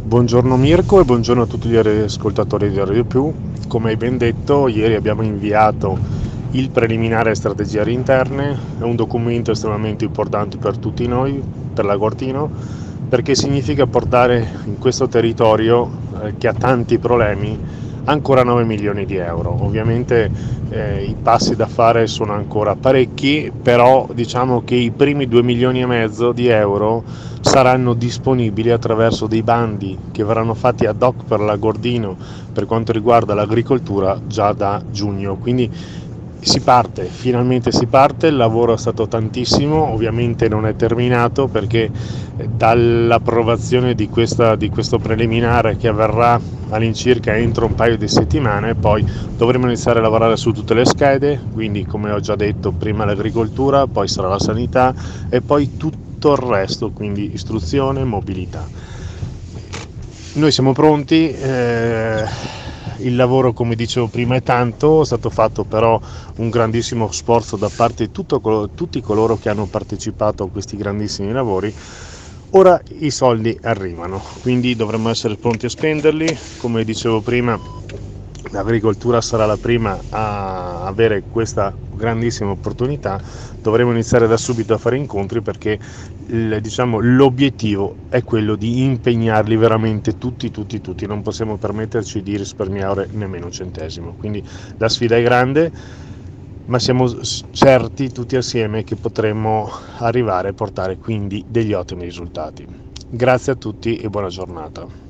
Buongiorno Mirko e buongiorno a tutti gli ascoltatori di Radio Più. Come hai ben detto, ieri abbiamo inviato il preliminare strategie interne, è un documento estremamente importante per tutti noi, per l'Agortino, perché significa portare in questo territorio che ha tanti problemi ancora 9 milioni di euro. Ovviamente i passi da fare sono ancora parecchi, però diciamo che i primi 2 milioni e mezzo di euro saranno disponibili attraverso dei bandi che verranno fatti ad hoc per l'Agordino per quanto riguarda l'agricoltura già da giugno. Quindi si parte, finalmente si parte, il lavoro è stato tantissimo, ovviamente non è terminato perché dall'approvazione di questo preliminare che avverrà all'incirca entro un paio di settimane, poi dovremo iniziare a lavorare su tutte le schede, quindi come ho già detto prima l'agricoltura, poi sarà la sanità e poi tutto il resto, quindi istruzione, mobilità. Noi siamo pronti, il lavoro come dicevo prima è tanto, è stato fatto però un grandissimo sforzo da parte di tutti coloro che hanno partecipato a questi grandissimi lavori. Ora i soldi arrivano, quindi dovremmo essere pronti a spenderli, come dicevo prima l'agricoltura sarà la prima a avere questa grandissima opportunità, dovremo iniziare da subito a fare incontri perché diciamo, l'obiettivo è quello di impegnarli veramente tutti, non possiamo permetterci di risparmiare nemmeno un centesimo, quindi la sfida è grande, ma siamo certi tutti assieme che potremo arrivare a portare quindi degli ottimi risultati. Grazie a tutti e buona giornata.